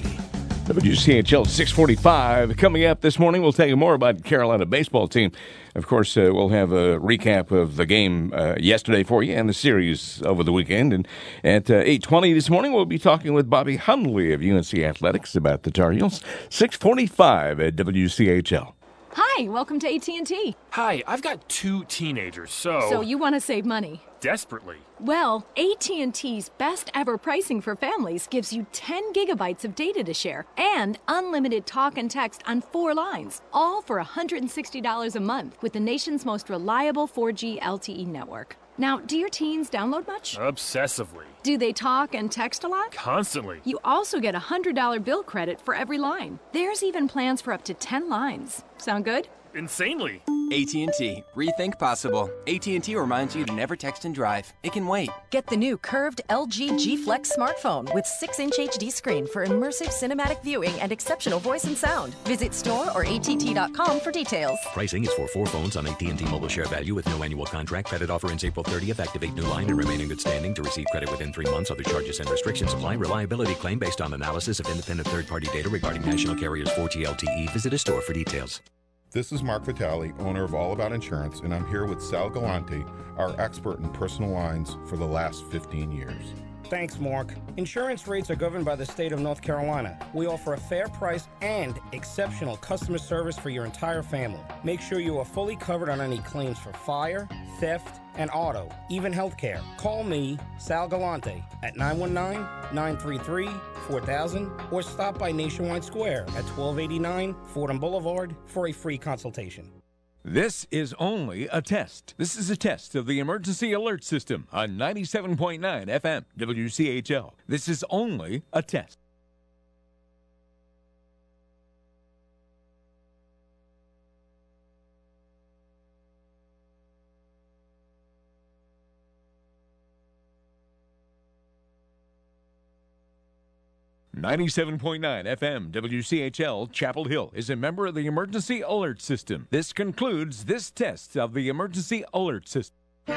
W C H L six forty-five. Coming up this morning, we'll tell you more about the Carolina baseball team. Of course, uh, we'll have a recap of the game uh, yesterday for you and the series over the weekend. And at uh, eight twenty this morning, we'll be talking with Bobby Hundley of U N C Athletics about the Tar Heels. six forty-five at W C H L. Hi, welcome to A T and T. Hi, I've got two teenagers, so... So you want to save money? Desperately. Well, A T and T's best ever pricing for families gives you ten gigabytes of data to share and unlimited talk and text on four lines, all for one hundred sixty dollars a month with the nation's most reliable four G L T E network. Now, do your teens download much? Obsessively. Do they talk and text a lot? Constantly. You also get a one hundred dollars bill credit for every line. There's even plans for up to ten lines. Sound good? Insanely. A T and T. Rethink possible. A T and T reminds you to never text and drive. It can wait. Get the new curved L G G Flex smartphone with six inch H D screen for immersive cinematic viewing and exceptional voice and sound. Visit store or A T T dot com for details. Pricing is for four phones on A T and T Mobile Share Value with no annual contract. Credit offer ends April thirtieth. Activate new line and remain in good standing to receive credit within three months. Other charges and restrictions apply. Reliability claim based on analysis of independent third-party data regarding national carriers four G L T E. Visit a store for details. This is Mark Vitale, owner of All About Insurance, and I'm here with Sal Galante, our expert in personal lines for the last fifteen years. Thanks, Mark. Insurance rates are governed by the state of North Carolina. We offer a fair price and exceptional customer service for your entire family. Make sure you are fully covered on any claims for fire, theft, and auto, even health care. Call me, Sal Galante, at nine one nine, nine three three, four thousand or stop by Nationwide Square at twelve eighty-nine Fordham Boulevard for a free consultation. This is only a test. This is a test of the emergency alert system on ninety-seven point nine F M W C H L. This is only a test. ninety-seven point nine F M W C H L Chapel Hill is a member of the Emergency Alert System. This concludes this test of the Emergency Alert System.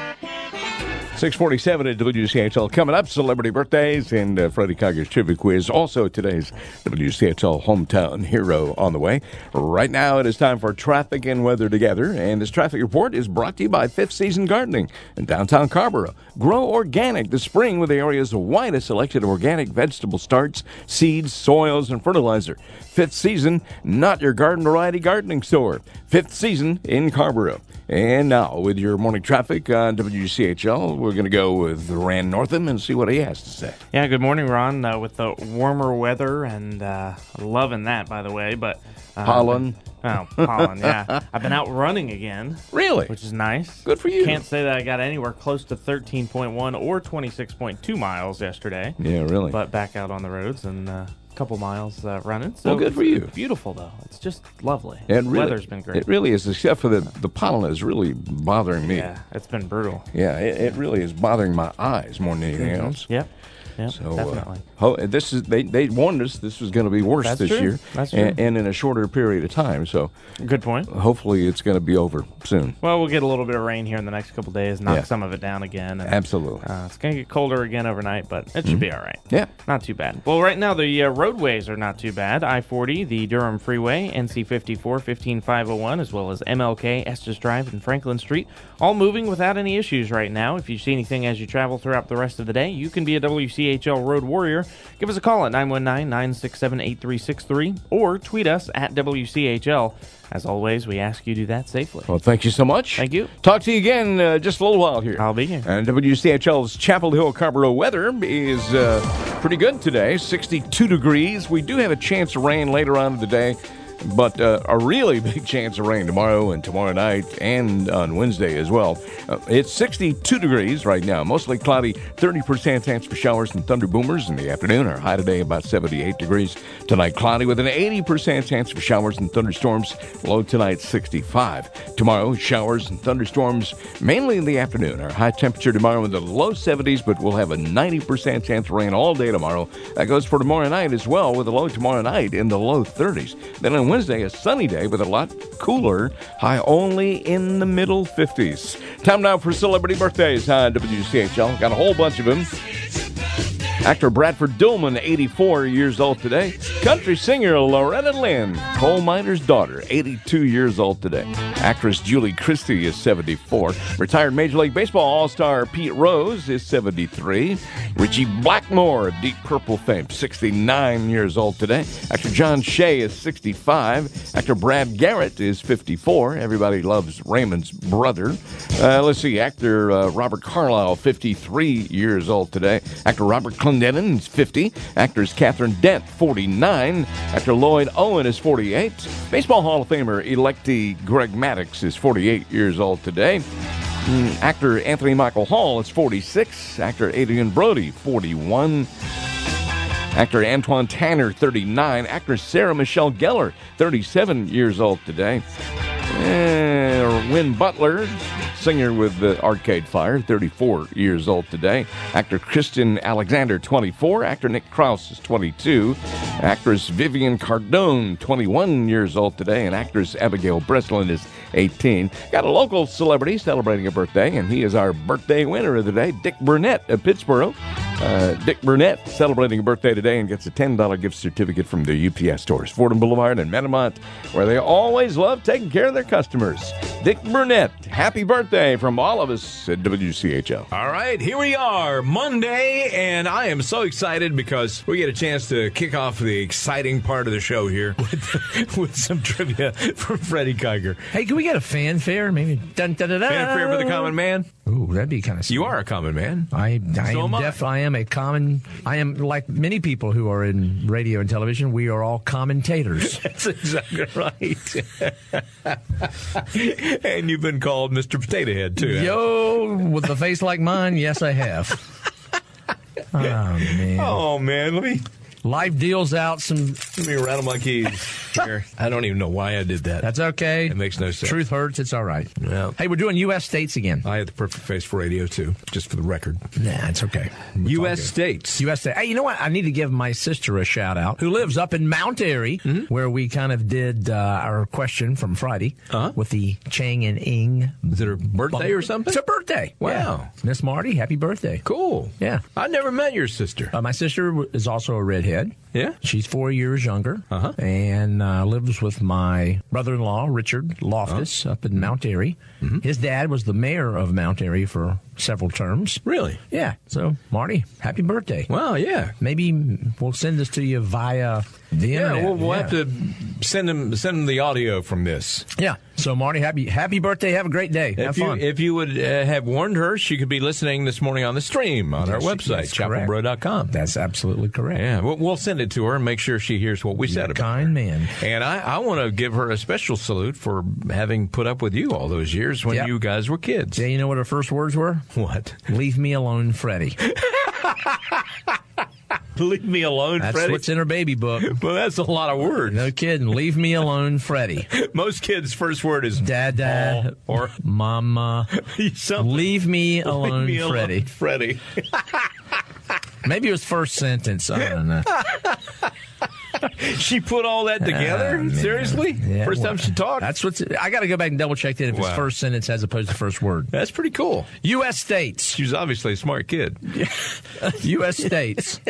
six forty-seven at W C H L. Coming up, celebrity birthdays and uh, Freddie Coggers Trivia Quiz. Also today's W C H L Hometown Hero on the way. Right now it is time for traffic and weather together. And this traffic report is brought to you by Fifth Season Gardening in downtown Carrboro. Grow organic this spring with the area's widest selection of organic vegetable starts, seeds, soils, and fertilizer. Fifth Season, not your garden variety gardening store. Fifth Season in Carrboro. And now, with your morning traffic on W C H L, we're going to go with Rand Northam and see what he has to say. Yeah, good morning, Ron. Uh, with the warmer weather, and uh, loving that, by the way. But uh, pollen. Oh, pollen, yeah. I've been out running again. Really? Which is nice. Good for you. Can't say that I got anywhere close to thirteen point one or twenty-six point two miles yesterday. Yeah, really. But back out on the roads and uh, a couple miles uh, running. So well, good for you. Beautiful, though. It's just lovely. It really, weather's been great. It really is, except for the, the pollen is really bothering me. Yeah, it's been brutal. Yeah, it, it really is bothering my eyes more than anything mm-hmm. else. Yep. Yep, so, definitely. Uh, oh, this is they, they warned us this was going to be worse That's this true. year, That's and, true. and in a shorter period of time. So, good point. Hopefully, it's going to be over soon. Well, we'll get a little bit of rain here in the next couple days, knock yeah. some of it down again. And, Absolutely. Uh, it's going to get colder again overnight, but it should mm-hmm. be all right. Yeah, not too bad. Well, right now the uh, roadways are not too bad. I forty, the Durham Freeway, N C fifty-four, fifteen five oh one, as well as M L K, Estes Drive, and Franklin Street, all moving without any issues right now. If you see anything as you travel throughout the rest of the day, you can be a W C H L Road Warrior. Give us a call at nine one nine, nine six seven, eight three six three or tweet us at W C H L. As always, we ask you to do that safely. Well, thank you so much. Thank you. Talk to you again uh, just a little while here. I'll be here. And W C H L's Chapel Hill Carrboro weather is uh, pretty good today, sixty-two degrees. We do have a chance of rain later on in the day. but uh, a really big chance of rain tomorrow and tomorrow night and on Wednesday as well. Uh, it's sixty-two degrees right now, mostly cloudy, thirty percent chance for showers and thunder boomers in the afternoon. Our high today about seventy-eight degrees. Tonight cloudy with an eighty percent chance for showers and thunderstorms. Low tonight sixty-five. Tomorrow showers and thunderstorms mainly in the afternoon. Our high temperature tomorrow in the low seventies, but we'll have a ninety percent chance of rain all day tomorrow. That goes for tomorrow night as well, with a low tomorrow night in the low thirties. Then on Wednesday, a sunny day with a lot cooler, high only in the middle fifties. Time now for celebrity birthdays on W C H L. Got a whole bunch of them. Actor Bradford Dillman, eighty-four years old today. Country singer Loretta Lynn, coal miner's daughter, eighty-two years old today. Actress Julie Christie is seventy-four. Retired Major League Baseball All-Star Pete Rose is seventy-three. Richie Blackmore of Deep Purple fame, sixty-nine years old today. Actor John Shea is sixty-five. Actor Brad Garrett is fifty-four. Everybody loves Raymond's brother. Uh, let's see, actor uh, Robert Carlyle, fifty-three years old today. Actor Robert Clendenin is fifty. Actors Catherine Dent, forty-nine. Actor Lloyd Owen is forty-eight. Baseball Hall of Famer electee Greg Maddux is forty-eight years old today. Mm, actor Anthony Michael Hall is forty-six. Actor Adrian Brody, forty-one. Actor Antoine Tanner, thirty-nine. Actress Sarah Michelle Gellar, thirty-seven years old today. And Win Butler, singer with the Arcade Fire, thirty-four years old today. Actor Kristen Alexander, twenty-four. Actor Nick Krause is twenty-two. Actress Vivian Cardone, twenty-one years old today. And actress Abigail Breslin is eighteen. Got a local celebrity celebrating a birthday, and he is our birthday winner of the day, Dick Burnett of Pittsburgh. Uh, Dick Burnett celebrating a birthday today and gets a ten dollars gift certificate from the U P S stores, Fordham Boulevard and Metamont, where they always love taking care of their customers. Dick Burnett, happy birthday from all of us at W C H L. All right, here we are, Monday, and I am so excited because we get a chance to kick off the exciting part of the show here with, with some trivia from Freddie Kiger. Hey, can we get a fanfare? Maybe dun, dun, dun, dun. Fanfare for the common man? Ooh, that'd be kind of sweet. You are a common man. I, I So am am I. def, I am a common, I am like many people who are in radio and television, we are all commentators. That's exactly right. And you've been called Mister Potato Head, too. Yo, with a face like mine, yes, I have. Oh, man. Oh, man, let me... Life deals out some... Let me rattle my keys here. I don't even know why I did that. That's okay. It makes no sense. Truth hurts. It's all right. Yeah. Hey, we're doing U S states again. I had the perfect face for radio, too, just for the record. Nah, it's okay. It's U S states. U S states. Hey, you know what? I need to give my sister a shout out who lives up in Mount Airy, mm-hmm. where we kind of did uh, our question from Friday uh-huh. with the Chang and Ing. Is it her birthday or something? It's her birthday. Wow. Yeah. Miss Marty, happy birthday. Cool. Yeah. I never met your sister. Uh, my sister is also a redhead. Yeah? She's four years younger uh-huh. and uh, lives with my brother-in-law, Richard Loftus, uh-huh. up in Mount Airy. Mm-hmm. His dad was the mayor of Mount Airy for several terms. Really? Yeah. So, Marty, happy birthday. Wow, yeah. Maybe we'll send this to you via the yeah, internet. We'll, we'll yeah, have to send him send him the audio from this. Yeah. So, Marty, happy happy birthday. Have a great day. Have if you, fun. If you would uh, have warned her, she could be listening this morning on the stream on Yes, our website, chapel bro dot com. That's absolutely correct. Yeah, we'll, we'll send it to her and make sure she hears what we You're said a about kind her. man. And I, I want to give her a special salute for having put up with you all those years when Yep. you guys were kids. Yeah, you know what her first words were? What? Leave me alone, Freddie. Leave me alone, That's Freddie. what's in her baby book. Well, that's a lot of words. No kidding. Leave me alone, Freddie. Most kids' first word is Dada or Mama. Leave me alone, Leave me alone, Freddie. Freddie. Maybe it was first sentence. I don't know. She put all that together? Uh, Seriously? Yeah, First well, time she talked? That's what's. I got to go back and double check that if Wow. it's first sentence as opposed to first word. That's pretty cool. U S states. She's obviously a smart kid. U S states.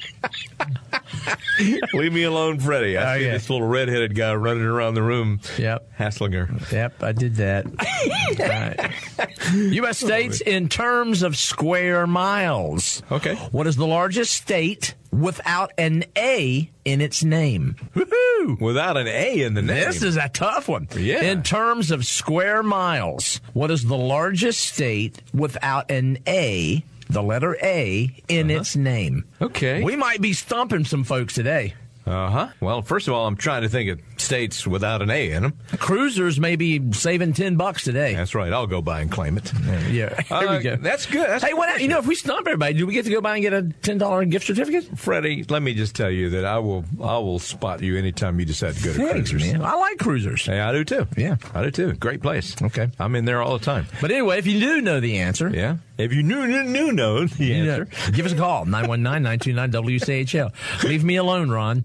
Leave me alone, Freddie. I Oh, see yeah. this little redheaded guy running around the room. Yep. Hassling her. Yep, I did that. Right. U S states in terms of square miles. Okay. What is the largest state without an A in its name? Woo-hoo! Without an A in the name. This is a tough one. Yeah. In terms of square miles, what is the largest state without an A, the letter A, in Uh-huh. its name? Okay. We might be stumping some folks today. Uh-huh. Well, first of all, I'm trying to think of states without an A in them. Cruisers may be saving ten bucks today. That's right. I'll go by and claim it. Yeah. Here Uh, we go. That's good. That's hey, what, you know, if we stump everybody, do we get to go by and get a ten dollars gift certificate? Freddie, let me just tell you that I will I will spot you anytime you decide to go to Thanks, Cruisers. man. I like Cruisers. Yeah, I do too. Yeah. I do too. Great place. Okay. I'm in there all the time. But anyway, if you do know the answer. Yeah. If you knew, knew, knew know the you answer. Know, give us a call, nine one nine, nine two nine, W C H L. Leave me alone, Ron.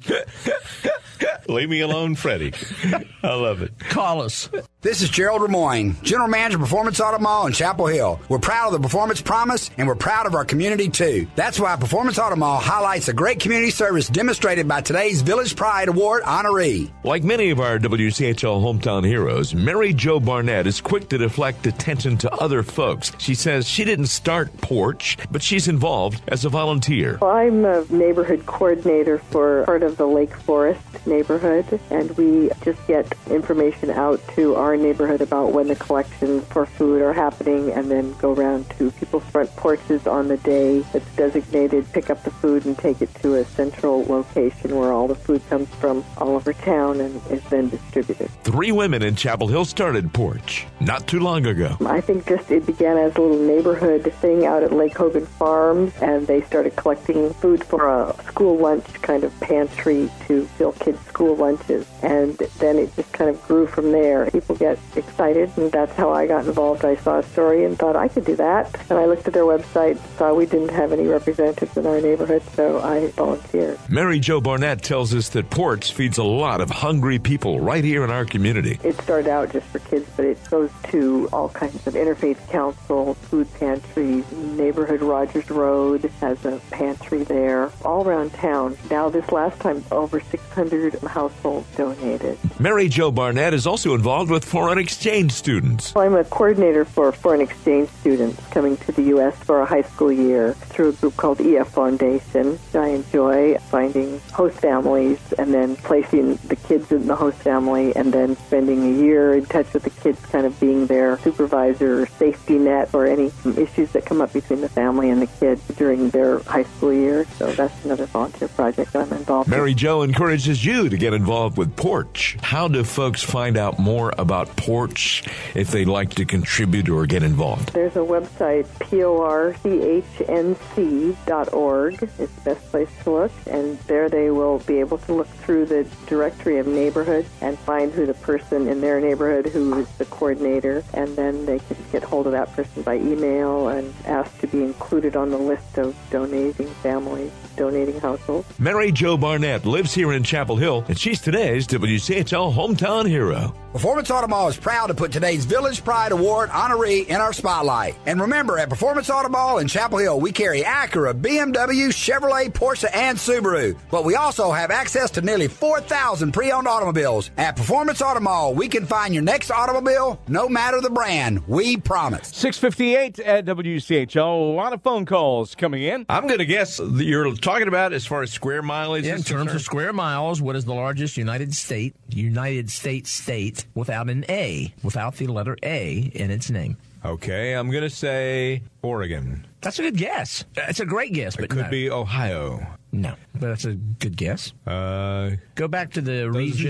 Leave me alone, Freddie. I love it. Call us. This is Gerald Lemoyne, General Manager of Performance Auto Mall in Chapel Hill. We're proud of the Performance Promise, and we're proud of our community, too. That's why Performance Auto Mall highlights the great community service demonstrated by today's Village Pride Award honoree. Like many of our W C H L hometown heroes, Mary Jo Barnett is quick to deflect attention to other folks. She says she didn't start Porch, but she's involved as a volunteer. Well, I'm a neighborhood coordinator for part of the Lake Forest neighborhood, and we just get information out to our neighborhood about when the collections for food are happening, and then go around to people's front porches on the day that's designated, pick up the food and take it to a central location where all the food comes from all over town and is then distributed. Three women in Chapel Hill started Porch not too long ago. I think just it began as a little neighborhood thing out at Lake Hogan Farms, and they started collecting food for a school lunch kind of pantry to fill kids' school lunches, and then it just kind of grew from there. People get excited, and that's how I got involved. I saw a story and thought I could do that, and I looked at their website, saw we didn't have any representatives in our neighborhood, so I volunteered. Mary Jo Barnett tells us that Porch feeds a lot of hungry people right here in our community. It started out just for kids, but it goes to all kinds of interfaith councils, food pantries, neighborhood Rogers Road has a pantry there, all around town. Now this last time, over six hundred households donated. Mary Jo Barnett is also involved with foreign exchange students. Well, I'm a coordinator for foreign exchange students coming to the U S for a high school year through a group called E F Foundation. I enjoy finding host families and then placing the kids in the host family and then spending a year in touch with the kids, kind of being their supervisor or safety net for any issues that come up between the family and the kids during their high school year. So that's another volunteer project that I'm involved Mary in. Jo encourages you to get involved with Porch. How do folks find out more about Porch if they'd like to contribute or get involved? There's a website, P O R C H N C dot org. It's the best place to look, and there they will be able to look through the directory of neighborhoods and find who the person in their neighborhood who is the coordinator, and then they can get hold of that person by email and ask to be included on the list of donating families, donating households. Mary Jo Barnett lives here in Chapel Hill, and she's today's W C H L hometown hero. Performance Auto Mall is proud to put today's Village Pride Award honoree in our spotlight. And remember, at Performance Auto Mall in Chapel Hill, we carry Acura, B M W, Chevrolet, Porsche, and Subaru. But we also have access to nearly four thousand pre-owned automobiles. At Performance Auto Mall, we can find your next automobile, no matter the brand. We promise. six fifty-eight at W C H L. A lot of phone calls coming in. I'm going to guess that you're talking about as far as square mileage. Yeah, in is terms concerned. of square miles, what is the largest United State, United States state without an A, without the letter A in its name? Okay, I'm going to say Oregon. That's a good guess. It's a great guess, but It could no. be Ohio. No, but that's a good guess. Uh, go back to the region.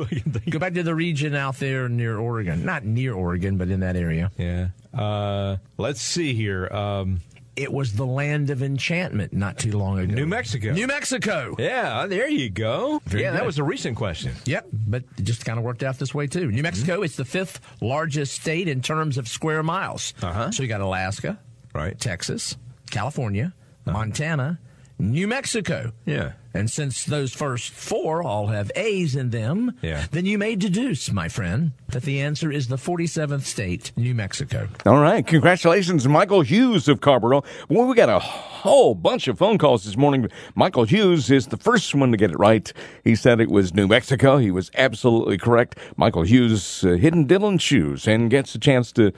Go back to the region out there near Oregon. Not near Oregon, but in that area. Yeah. Uh, let's see here. Um, it was the land of enchantment not too long ago. New Mexico. New Mexico. Yeah, there you go. Very yeah, good. that was a recent question. Yep, but it just kind of worked out this way, too. New Mexico, mm-hmm. It's the fifth largest state in terms of square miles. Uh-huh. So you got Alaska, right? Texas, California, uh-huh. Montana, New Mexico. Yeah. And since those first four all have A's in them, yeah. then you may deduce, my friend, that the answer is the forty-seventh state, New Mexico. All right. Congratulations, Michael Hughes of Carrboro. Well, we got a whole bunch of phone calls this morning. Michael Hughes is the first one to get it right. He said it was New Mexico. He was absolutely correct. Michael Hughes uh, hidden Dylan's shoes and gets a chance to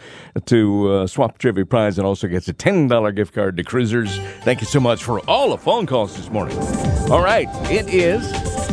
to uh, swap trivia prize and also gets a ten dollars gift card to Cruisers. Thank you so much for all the phone calls this morning. All right, it is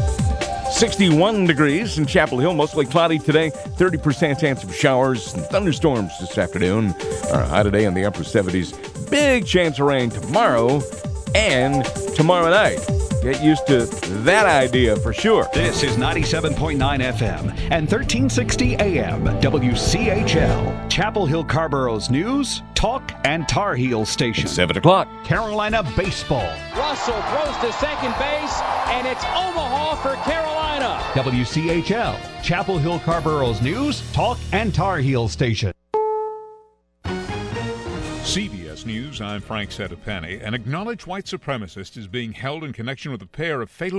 sixty-one degrees in Chapel Hill, mostly cloudy today, thirty percent chance of showers and thunderstorms this afternoon. Our high today in the upper seventies, big chance of rain tomorrow and tomorrow night. Get used to that idea for sure. This is ninety-seven point nine F M and thirteen sixty A M W C H L, Chapel Hill Carborough's news, talk, and Tar Heel station. Seven o'clock. Carolina baseball. Russell throws to second base, and it's Omaha for Carolina. W C H L, Chapel Hill Carborough's news, talk, and Tar Heel station. C B S News, I'm Frank Settapani. An acknowledged white supremacist is being held in connection with a pair of fatal